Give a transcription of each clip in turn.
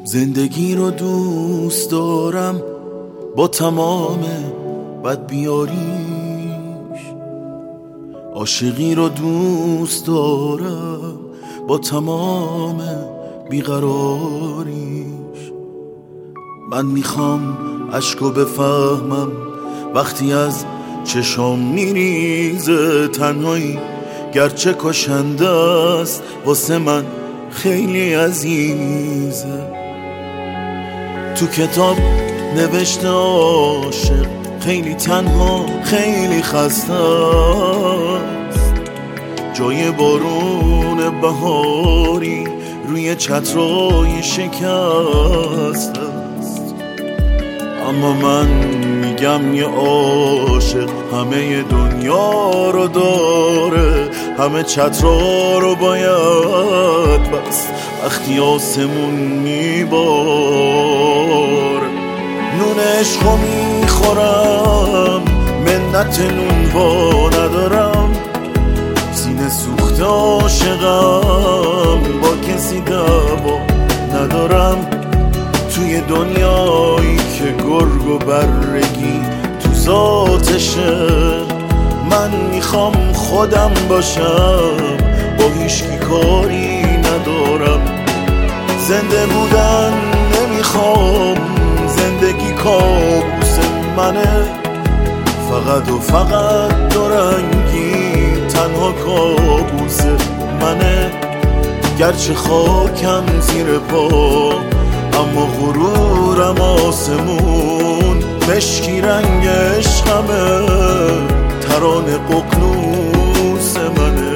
زندگی رو دوست دارم با تمام بدبیاریش، عاشقی رو دوست دارم با تمام بیقراریش. من میخوام عشقو بفهمم وقتی از چشام میریزه، تنهایی گرچه کشنده است واسه من خیلی عزیزه. تو کتاب نوشته عاشق خیلی تنها خیلی خسته است، جای بارون بهاری روی چترای شکست است. اما من میگم یه عاشق همه دنیا رو داره، همه چترا رو باید بس وقتی آسمون میباره. نون عشقو میخورم منت نون وا ندارم، سینه سوخته عاشقم با کسی دعوا ندارم. توی دنیایی که گرگ و برگی تو ذاتشه، من میخوام خودم باشم با هیچکی کاری ندارم. زنده بودن نمیخوام، زندگی کابوس منه، فقط و فقط دورنگی تنها کابوس منه. گرچه خاکم زیر پا اما غرورم آسمون، مشکی رنگ عشقمه، ترانه ققنوس منه.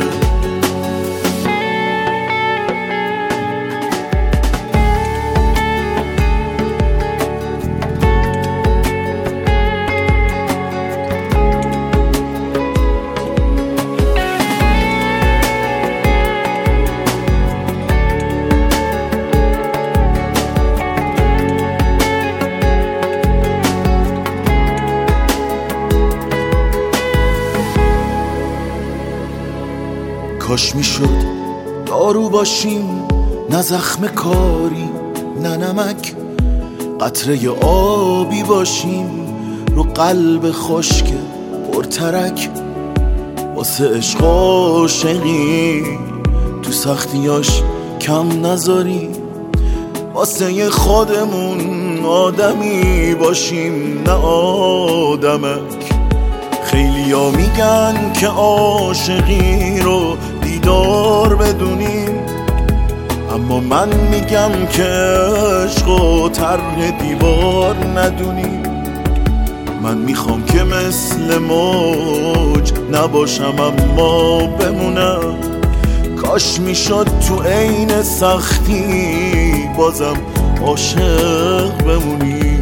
کاش میشد دارو باشیم، نه زخم کاری نه نمک، قطره آبی باشیم رو قلب خشک پرترک. واسه عشق عاشقی تو سختیاش کم نذاری، واسه خودمون آدمی باشیم نه آدمک. خیلیا میگن که عاشقی رو دیدار بدونیم، اما من میگم که عشق و طرح دیوار ندونیم. من میخوام که مثل موج نباشم اما بمونم، کاش میشد تو عین سختی بازم عاشق بمونیم.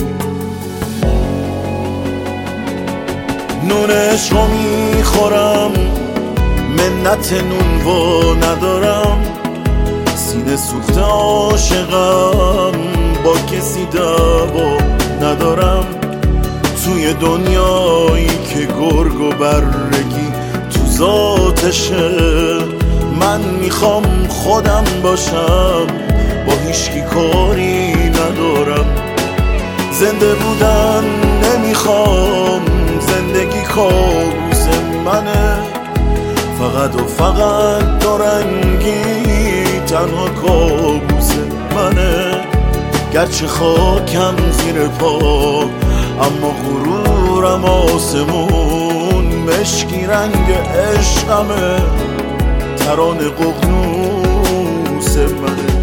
نون عشقو میخورم منت نون وا ندارم، سینه سوخته عاشقم با کسی دعوا ندارم. توی دنیایی که گرگ و برگی تو ذاتشه، من میخوام خودم باشم با هیچکی کاری ندارم. زنده بودن نمیخوام، زندگی کابوس منه، فقط و فقط دورنگی تنها کابوس منه. گرچه خاکم زیر پا اما غرورم آسمون، مشکی رنگ عشقمه، ترانه ققنوس منه.